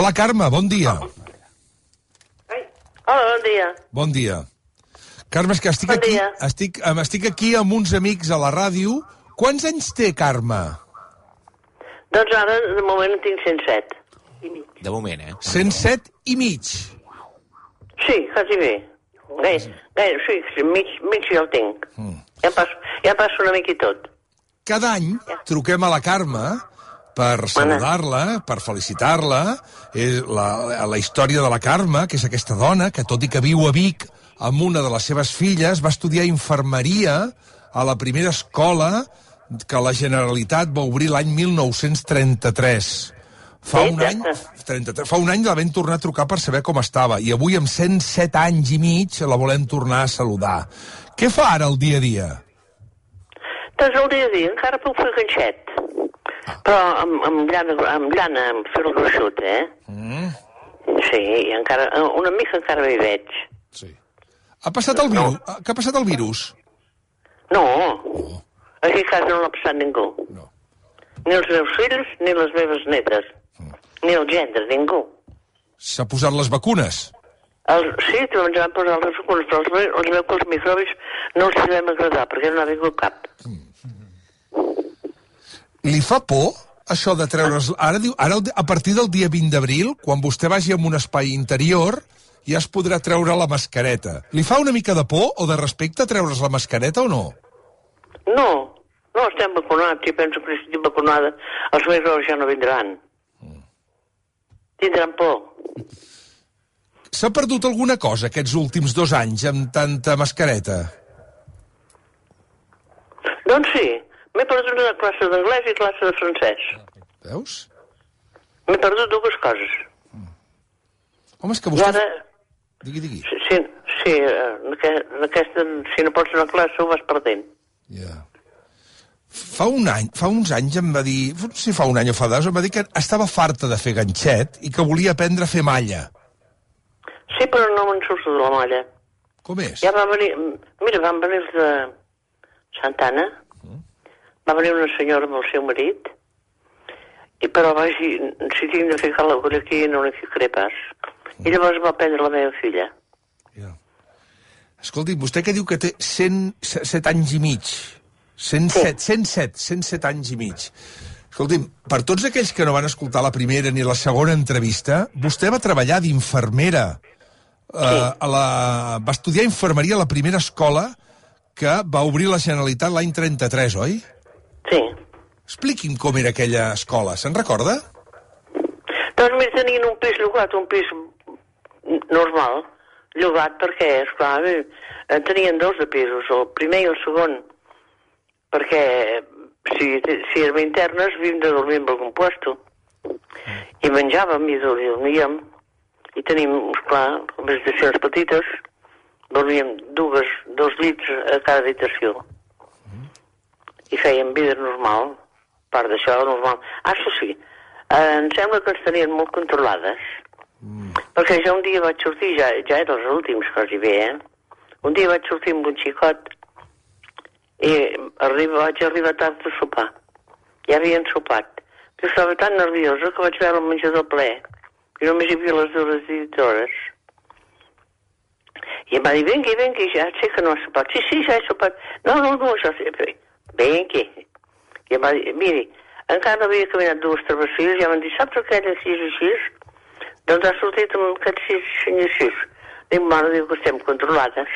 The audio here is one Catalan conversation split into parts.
Hola, Carme, bon dia. Hola, bon dia. Bon dia. Carme, és que estic aquí amb uns amics a la ràdio. Quants anys té, Carme? Doncs ara, de moment, en tinc 107. De moment, 107 i mig. Sí, quasi bé. Sí, mig ja el tinc. Ja passo una mica i tot. Cada any truquem a la Carme per saludar-la, per felicitar-la. La història de la Carme, que és aquesta dona que, tot i que viu a Vic amb una de les seves filles, va estudiar infermeria a la primera escola que la Generalitat va obrir l'any 1933. Fa un any la vam tornar a trucar per saber com estava, i avui, amb 107 anys i mig, la volem tornar a saludar. Què fa ara el dia a dia? Doncs el dia a dia encara puc fer ganxet. Però amb llana, amb fil gruixut, Sí, i encara, una mica encara hi veig. Sí. Ha passat el virus? Què ha passat el virus? No. Aquí a casa no l'ha passat ningú. No. Ni els meus fills, ni les meves netes. Ni el gendre, ningú. S'ha posat les vacunes? Sí, ens van posar les vacunes, però els veu que els microbis no els vam agradar, perquè no n'ha vingut cap. Li fa por això de treure's... Ara, a partir del dia 20 d'abril, quan vostè vagi a un espai interior, ja es podrà treure la mascareta. Li fa una mica de por o de respecte treure's la mascareta o no? No estem vacunats, i penso que si estic vacunada els microbis ja no vindran. Tindran por. S'ha perdut alguna cosa aquests últims 2 anys amb tanta mascareta? Doncs sí. M'he perdut una classe d'anglès i classe de francès. Veus? M'he perdut 2 coses. Home, és que vostè... I ara... Digui. Sí, en aquesta, si no pots anar a classe ho vas perdent. Ja. Fa uns anys em va dir... Si fa un any o fa 2, em va dir que estava farta de fer ganxet i que volia aprendre a fer malla. Sí, però no me'n surto de la malla. Com és? Ja van venir... Mira, van venir els de Santana. Va venir una senyora amb el seu marit, però vaig dir, si tinc de ficar l'agulla aquí, no n'hi ficaré pas. I llavors va prendre la meva filla. Ja. Escolti, vostè que diu que té 107 anys i mig. 107 anys i mig. Escolti'm, per tots aquells que no van escoltar la primera ni la segona entrevista, vostè va treballar d'infermera. Va estudiar infermeria a la primera escola que va obrir la Generalitat l'any 33, oi? Sí. Expliqui'm com era aquella escola, se'n recorda? Doncs mira, tenien un pis llogat, un pis normal, llogat perquè, esclar, tenien 2 de pisos, el primer i el segon, perquè si érem internes havíem de dormir en algun puesto. I menjàvem i dormíem, i tenim, esclar, habitacions petites, dormíem 2 llits a cada habitació. I fèiem vida normal, part d'això normal. Això sí, em sembla que ens tenien molt controlades, perquè jo un dia vaig sortir, ja era els últims quasi bé, un dia vaig sortir amb un xicot i vaig arribar tard a sopar. Ja havien sopat. Jo estava tan nerviosa que vaig veure el menjador ple, i només hi havia les 2 editores. I em va dir, vengui, ja sé que no has sopat. Sí, ja he sopat. No, això sí. Vengui. I em va dir, miri, encara no havia caminat 2 travessies, ja m'han dit, saps aquella 6 o 6? Doncs ha sortit amb aquest 6 i 6. Dic, mare, diu que estem controlades.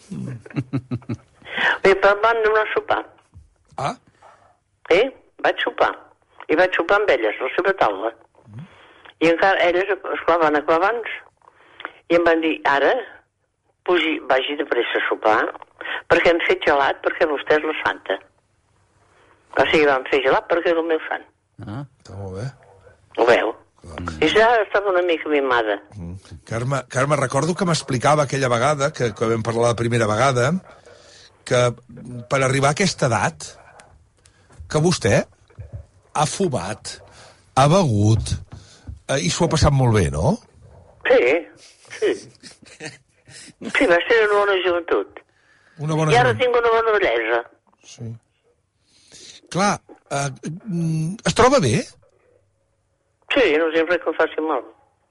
Bé, però em van donar a sopar. Ah? Vaig sopar. I vaig sopar amb elles, a la seva taula. I encara elles, esclar, van acabar abans. I em van dir, ara, vagi de pressa a sopar, perquè hem fet gelat, perquè vostè és la santa. O sigui, vam fer gelat perquè és el meu sant. Està molt bé. Ho veu? I ja estava una mica mimada. Carme, recordo que m'explicava aquella vegada, que vam parlar la primera vegada, que per arribar a aquesta edat, que vostè ha fumat, ha begut, i s'ho ha passat molt bé, no? Sí. Sí, va ser una bona joventut. I ara tinc una bona bellesa. Sí. Clar, es troba bé? Sí, no sempre que em faci mal.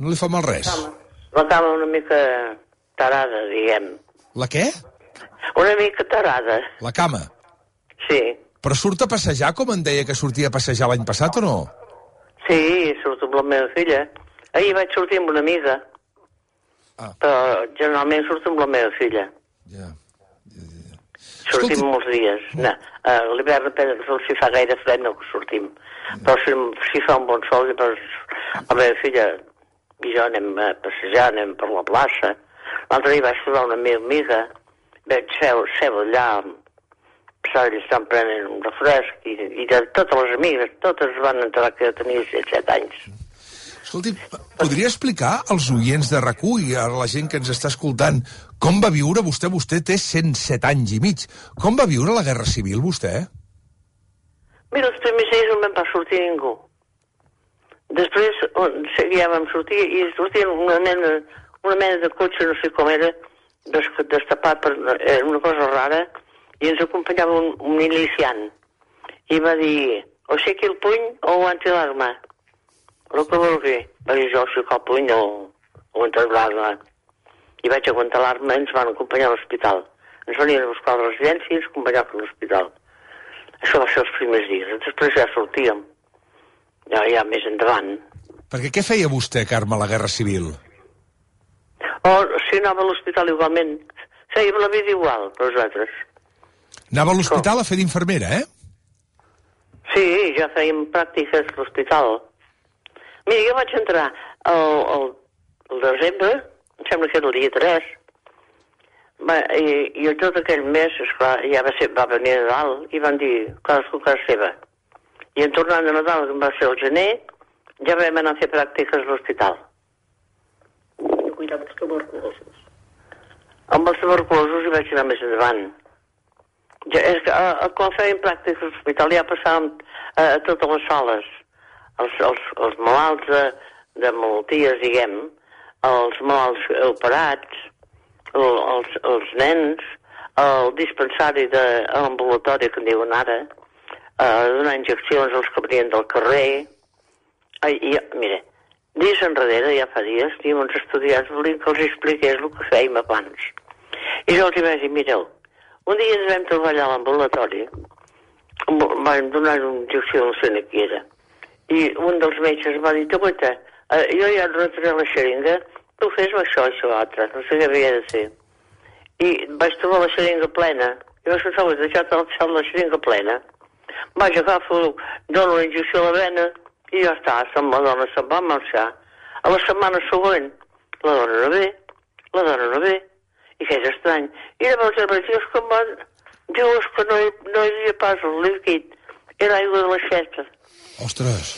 No li fa mal res? La cama una mica tarada, diguem. La què? Una mica tarada. La cama? Sí. Però surt a passejar, com em deia que sortia a passejar l'any passat, o no? Sí, surto amb la meva filla. Ahir vaig sortir amb una amiga. Però generalment surto amb la meva filla. Ja. Sortim molts dies. No, a l'hivern, si fa gaire fred, no sortim. Però si fa un bon sol, llavors la meva filla i jo anem a passejar, anem per la plaça. L'altre dia vaig trobar una meva amiga, vaig seu allà, estan prenent un refresc, i de totes les amigues, totes van entrar que tenia 7 anys. Escolti, podria explicar als oients de RAC1 i a la gent que ens està escoltant com va viure vostè? Vostè té 107 anys i mig. Com va viure la Guerra Civil, vostè? Mira, els primers dies no me'n va sortir ningú. Després ja vam sortir i sortia una mena de cotxe, no sé com era, destapat per una cosa rara, i ens acompanyava un miliciant. I va dir, o aixequi el puny o aguanti l'arma. El que vulgui. Va dir, jo aixecar el puny o aguantar l'arma. I vaig aguantar l'arma i ens van acompanyar a l'hospital. Ens venien a buscar a la residència i ens acompanyaven a l'hospital. Això va ser els primers dies. Després ja sortíem. Ja més endavant. Perquè què feia vostè, Carme, a la Guerra Civil? Si anava a l'hospital igualment. Fèiem la vida igual, nosaltres. Anava a l'hospital a fer d'infermera, eh? Sí, ja fèiem pràctiques a l'hospital. Mira, jo vaig entrar al desembre, em sembla que era el dia 3, i tot aquell mes, esclar, ja va venir Nadal, i van dir, cadascú a casa seva. I en tornant de Nadal, que va ser el gener, ja vam anar a fer pràctiques a l'hospital. I cuidava els tuberculosos. Amb els tuberculosos hi vaig anar més endavant. És que quan fèiem pràctiques a l'hospital ja passàvem a totes les sales. Els malalts de malalties, diguem, els malalts operats, els nens, el dispensari ambulatori, que en diuen ara, donar injeccions als que venien del carrer. Mira, dies enrere, ja fa dies, tenim uns estudiants volien que els expliqués el que fèiem abans. I jo els vaig dir, mireu, un dia ens vam trobar allà a l'ambulatori, vam donar una injecció, no sé qui era, i un dels metges va dir, aguanta, jo ja retré la xeringa, tu fes això, altre, no sé què havia de fer. I vaig trobar la xeringa plena, i vaig pensar, deixat la xeringa plena. Vaig agafar, dono la injecció a la vena, i ja està, la dona se'n va marxar. A la setmana següent, la dona no ve, i que és estrany. I llavors el vaig dir, dius que no hi havia pas el líquid, era aigua de l'aixeta. Ostres!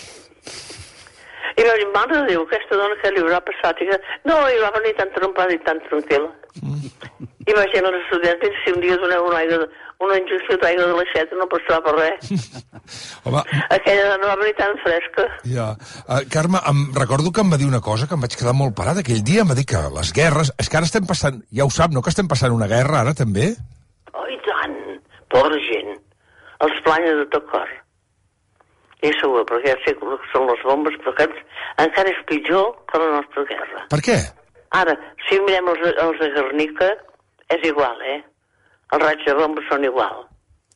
I va dir, mare de Déu, aquesta dona que li haurà passat? I no, i va venir tan trompada i tan tranquil·la. I vaig dir als estudiants, si un dia doneu una injecció d'aigua de l'aixeta no passarà per res. Home... Aquella dona va venir tan fresca. Ja. Carme, recordo que em va dir una cosa que em vaig quedar molt parat aquell dia, em va dir que les guerres... És que ara estem passant, ja ho sap, no?, que estem passant una guerra ara també? Oh, i tant! Pobra gent. Els planya de tot cor. I segur, perquè ja sé que són les bombes, però encara és pitjor que la nostra guerra. Per què? Ara, si mirem els de Guernica, és igual, eh? Els raigs de bombes són igual.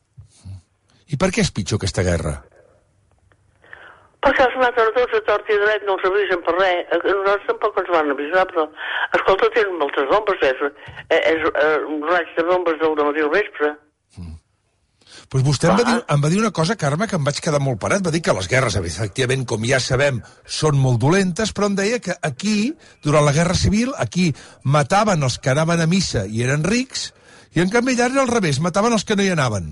I per què és pitjor aquesta guerra? Perquè els maten tots a tort i dret, no els avisen per res. Nosaltres tampoc ens van avisar, però... Escolta, tenen moltes bombes, és un raig de bombes del dematí al vespre. Doncs vostè em va dir una cosa, Carme, que em vaig quedar molt parat. Va dir que les guerres, efectivament, com ja sabem, són molt dolentes, però em deia que aquí, durant la Guerra Civil, aquí mataven els que anaven a missa i eren rics, i en canvi allà era al revés, mataven els que no hi anaven.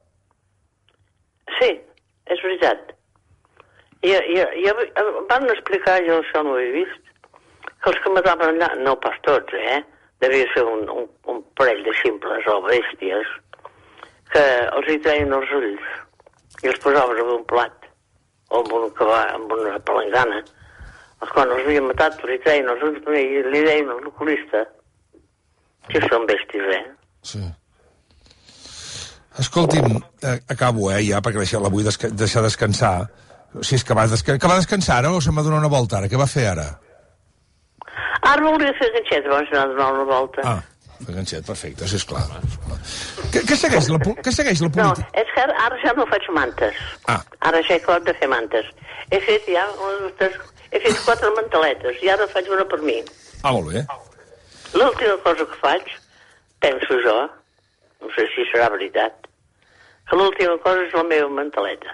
Sí, és veritat. I van explicar, jo això no ho he vist, que els que mataven allà, no pas tots, devia ser un parell de simples o bèsties, que els hi treien els ulls i els posaven en un plat o amb una palangana. Quan els havien matat, els hi treien els ulls i li deien al oculista que són bèsties, Sí. Escolti'm, acabo, ja, perquè la vull deixar descansar. Si és que va descansar ara o se'm va donar una volta ara? Què va fer ara? Ara volia fer ganxet, abans d'anar a donar una volta. Fer ganxet, perfecte, sí, esclar. Què segueix la política? No, és que ara ja no faig mantes. Ara ja he acabat de fer mantes. He fet 4 manteletes i ara faig una per mi. Molt bé. L'última cosa que faig, penso jo, no sé si serà veritat, que l'última cosa és la meva manteleta.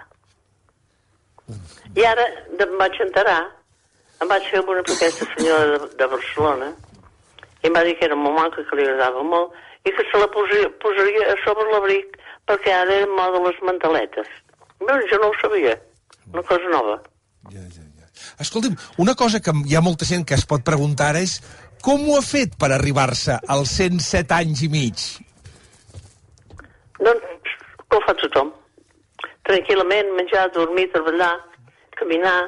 I ara em vaig enterar, em vaig fer una aquesta senyora de Barcelona, i em va dir que era molt maca, que li agradava molt, i que se la posaria a sobre l'abric, perquè ara era moda les manteletes. Bé, jo no ho sabia, una cosa nova. Escolti'm, una cosa que hi ha molta gent que es pot preguntar ara és com ho ha fet per arribar-se als 107 anys i mig? Doncs, com fa tothom. Tranquil·lament, menjar, dormir, treballar, caminar,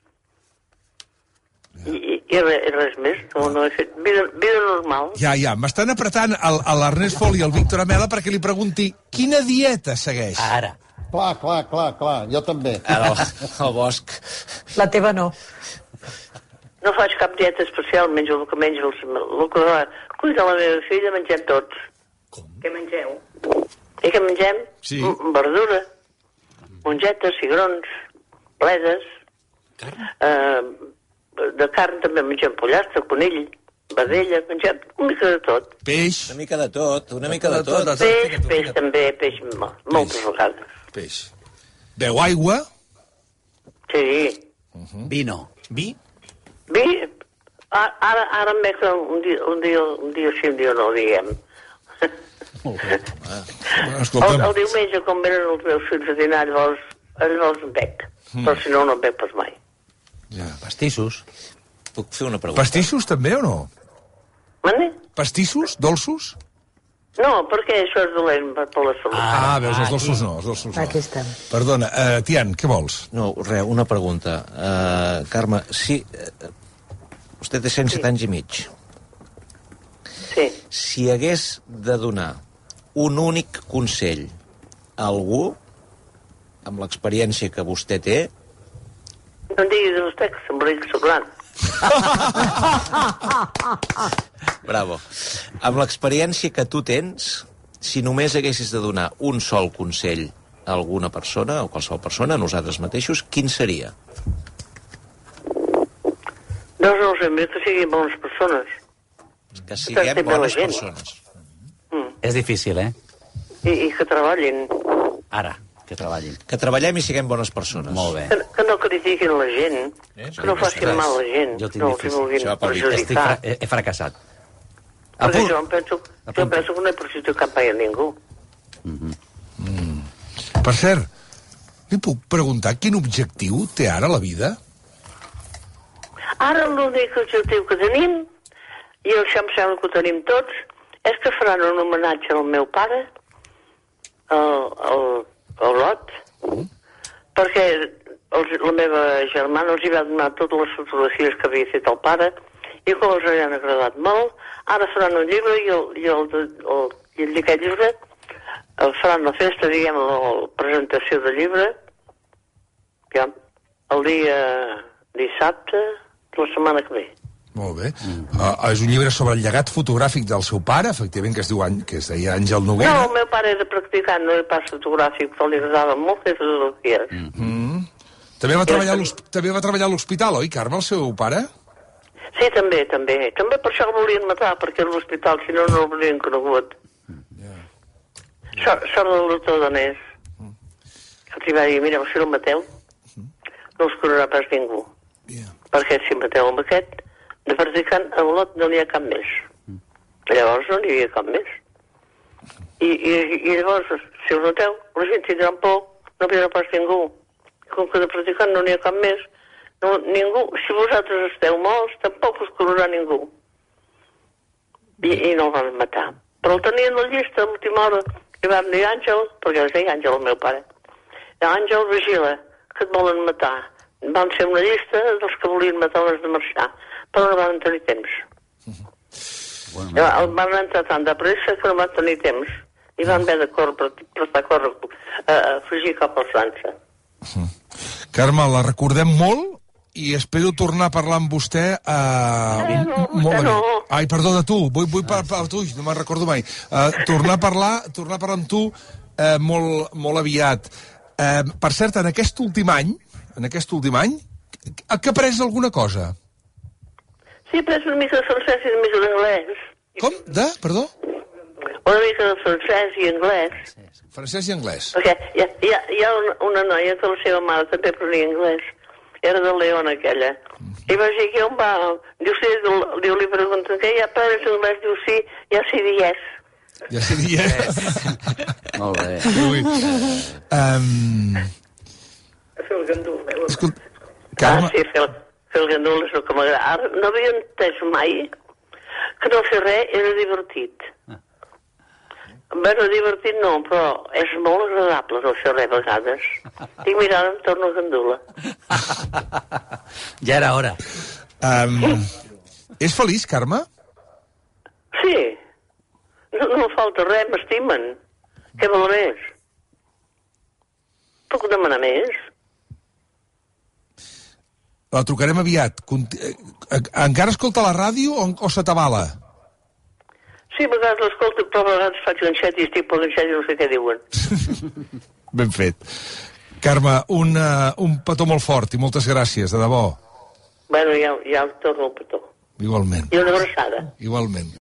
i res més. No he fet vida normal. Ja, m'estan apretant l'Ernest Fol i el Víctor Amela perquè li pregunti quina dieta segueix. Ara. Clar, jo també. El Bosch. La teva no. No faig cap dieta especial, menjo el que menjo. El que cuida la meva filla, mengem tots. Com? Què mengeu? I què mengem? Sí. Verdura, mongetes, cigrons, bledes. Carn? De carn també mengem pollastre, conill, vedella, mengem una mica de tot. Peix. Una mica de tot. Peix també, peix moltes vegades. Peix. Beu aigua? Sí. Vino. Vi? Vi? Ara em veig un dia sí, un dia no, diguem. El diumenge, quan venen els meus fills a dinar, llavors em bec. Però si no, no em bec pas mai. Pastissos. Puc fer una pregunta? Pastissos també o no? Mane? Pastissos? Dolços? No, perquè això és dolent per la salut. Veus, els dolços no. Aquí estem. Perdona, Tian, què vols? No, res, una pregunta. Carme, si... vostè té 107 anys i mig. Sí. Si hagués de donar un únic consell a algú, amb l'experiència que vostè té... No em diguis a vostè que semblaria que soc gran. Bravo. Amb l'experiència que tu tens, si només haguessis de donar un sol consell a alguna persona, o qualsevol persona, a nosaltres mateixos, quin seria? No ho sé, més que siguin bones persones. Que siguem bones persones. És difícil, I que treballin. Ara, que treballin. Que treballem i siguem bones persones. Molt bé. Que no critiquin la gent, que no facin mal a la gent, Jo tinc no difícil. els vulguin Això va per perjudicar. He fracassat. Perquè jo penso que no he perjudicat mai a ningú. Per cert, li puc preguntar quin objectiu té ara la vida? Ara l'únic objectiu que tenim, i això em sembla que ho tenim tots, és que faran un homenatge al meu pare, al Lot, perquè la meva germana els hi va donar totes les fotografies que havia fet el pare, i com els han agradat molt, ara faran un llibre i aquest llibre faran la festa, diguem, la presentació del llibre, ja, el dia dissabte de la setmana que ve. Molt bé. És un llibre sobre el llegat fotogràfic del seu pare, efectivament, que es deia Àngel Noguera. No, el meu pare era practicant, no era pas fotogràfic, però li agradava molt fer fotografies. També va treballar a l'hospital, oi, Carme, el seu pare? Sí, també. També per això el volien matar, perquè a l'hospital, si no, no el volien conegut. Sort del doctor danès. Els va dir, mira, si el mateu, no us curarà pas ningú. Perquè si mateu amb aquest, de practicant, a Olot no n'hi ha cap més. Llavors no n'hi havia cap més. I llavors, si us noteu, la gent tindrà por, no vindrà pas ningú. Com que de practicant no n'hi ha cap més, ningú, si vosaltres esteu molts, tampoc us curarà ningú. I no el van matar. Però el tenien a la llista a l'última hora. I vam dir, Àngel, perquè es deia Àngel, el meu pare. Àngel, vigila, que et volen matar. Van fer una llista dels que volien matar abans de marxar, però no van tenir temps. El van entrar tant de pressa que no van tenir temps. I van haver de córrer, a fugir cap a França. Carme, la recordem molt i espero tornar a parlar amb vostè no. Ai, perdó, de tu. Vull parlar amb tu, no me'n recordo mai. Tornar a parlar amb tu molt aviat. Per cert, en aquest últim any, que après alguna cosa? Sí, he après una mica de francès i una mica d'anglès. Com? Perdó? Una mica de francès i anglès. Francès i anglès. Perquè hi ha una noia que la seva mare també parlia anglès. Era de León, aquella. I va dir que on va? Diu, sí, li pregunten que ja parles anglès? Diu, sí, ja sí, yes. Ja sé dir, Molt bé. Ui. Fer el gandul, Escolta, Carme... sí, fer el gandul és el que m'agrada. No havia entès mai que no fer res era divertit. Bueno, divertit no, però és molt agradable no fer res a vegades. Estic mirant entorn a gandula. Ja era hora. És feliç, Carme? Sí. No falta res, m'estimen. Què vol més? Puc demanar més? La trucarem aviat. Encara escolta la ràdio o se t'avala? Sí, a vegades l'escolto, però a vegades faig ganxet i estic per ganxet i no sé què diuen. Ben fet. Carme, un petó molt fort i moltes gràcies, de debò. Bueno, ja torno el petó. Igualment. I una abraçada. Igualment.